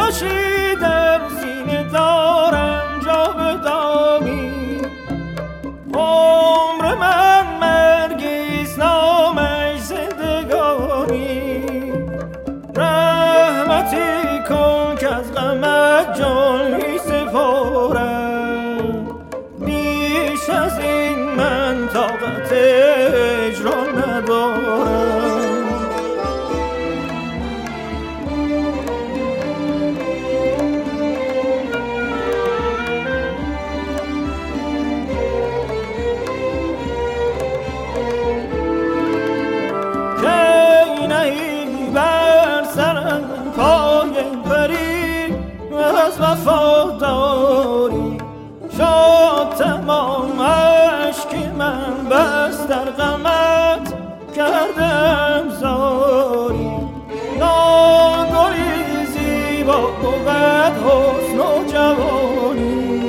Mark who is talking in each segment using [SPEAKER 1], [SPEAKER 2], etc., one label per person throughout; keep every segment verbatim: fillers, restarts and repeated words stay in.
[SPEAKER 1] آتشی در سینه دارم جاودانی، عمر من مرگیست نامش زندگانی. رحمتی کن که از غمت جان می سپارم، بیش از این من طاقت اجرا ندارم. از وفاداری شد تمام اشک من، بس در غمت کردم زاری. ناگلی زیبا بود حسن و جوانی،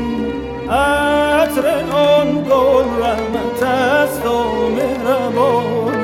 [SPEAKER 1] عطر آن گل رحمت است و مهربانی.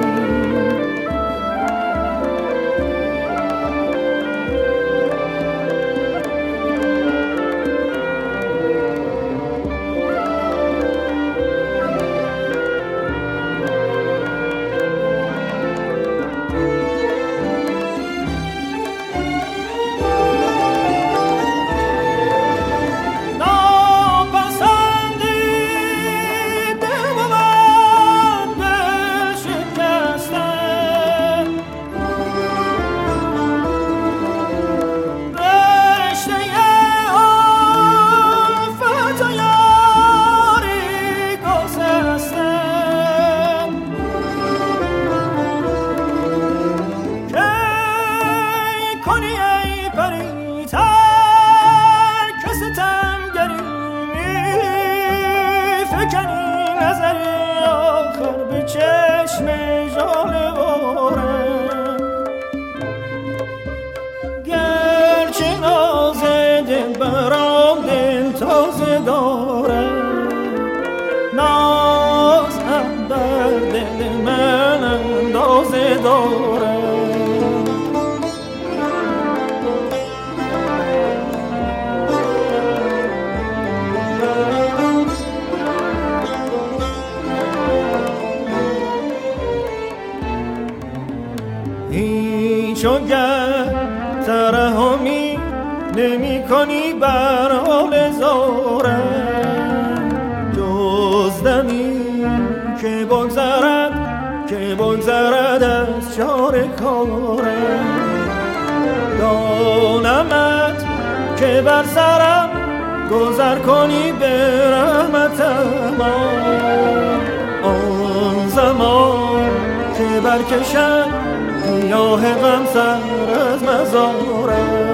[SPEAKER 1] چونگر ترحمی نمی کنی بر حال زارم، جز دمی که بگذرد که بگذرد از چار کارم. دانمت که بر سرم گذر کنی به رحمتم، آن زمان که برکشد گیاه غم سر از مزارم.